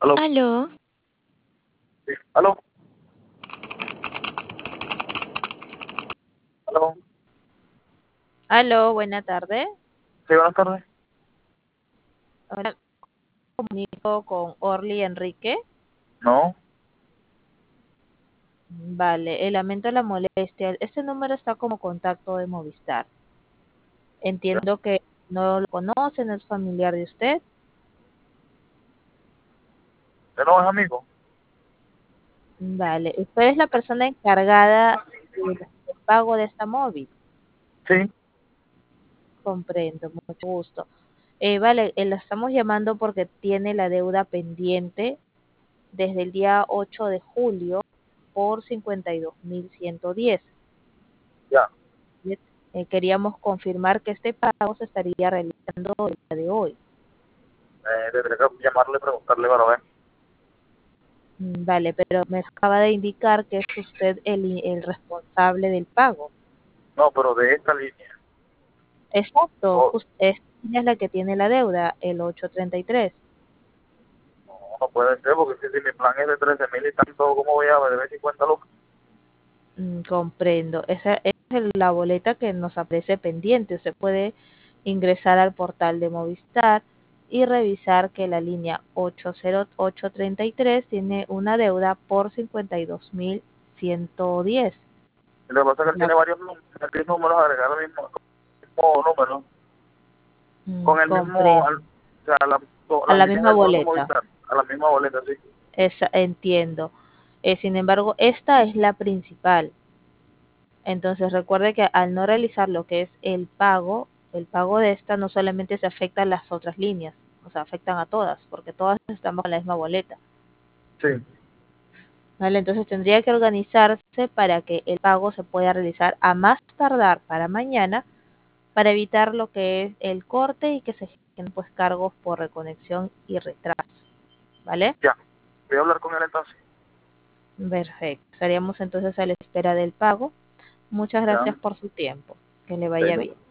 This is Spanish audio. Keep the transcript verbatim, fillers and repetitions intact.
Aló, Aló, sí, aló, aló. Aló, buena tarde. Sí, buenas tardes. Hola, comunico con Orly Enrique. No, Vale, eh, lamento la molestia. Este número está como contacto de Movistar. ya, Entiendo que no lo conocen, es familiar de usted. ya no es amigo. Vale, usted es la persona encargada del pago de esta móvil. Sí, Comprendo, mucho gusto. Eh, vale, eh, la estamos llamando porque tiene la deuda pendiente desde el día ocho de julio por cincuenta y dos mil ciento diez. ya. Eh, queríamos confirmar que este pago se estaría realizando el día de hoy. Eh, tendré que llamarle y preguntarle para ver. Mm, Vale, pero me acaba de indicar que es usted el, el responsable del pago. No, pero de esta línea. Exacto, Oh, jus- esta es la que tiene la deuda, el ochocientos treinta y tres. no, no puede ser, porque si, si mi plan es de trece mil y tanto, ¿cómo voy a deber cincuenta lucas? Mm, comprendo. Esa es el- la boleta que nos aparece pendiente. Usted puede ingresar al portal de Movistar y revisar que la línea ocho cero ocho treinta y tres tiene una deuda por cincuenta y dos mil ciento diez. Y lo que pasa es que él La- tiene varios números, varios números agregados al mismo, mismo número, mm, con el mismo, comprendo. al- o sea, la- to- A las la líneas misma del Banco boleta. Movistar, a la misma boleta, sí. Esa, entiendo. Eh, sin embargo, esta es la principal. Entonces recuerde que al no realizar lo que es el pago, el pago de esta no solamente se afecta a las otras líneas, o sea, afectan a todas, porque todas están bajo la misma boleta. Sí, ¿Vale? Entonces tendría que organizarse para que el pago se pueda realizar a más tardar para mañana, para evitar lo que es el corte y que se generen pues cargos por reconexión y retraso. ¿Vale? ya. Voy a hablar con él entonces. Perfecto. Estaríamos entonces a la espera del pago. Muchas Ya, gracias por su tiempo. Que le vaya sí. bien.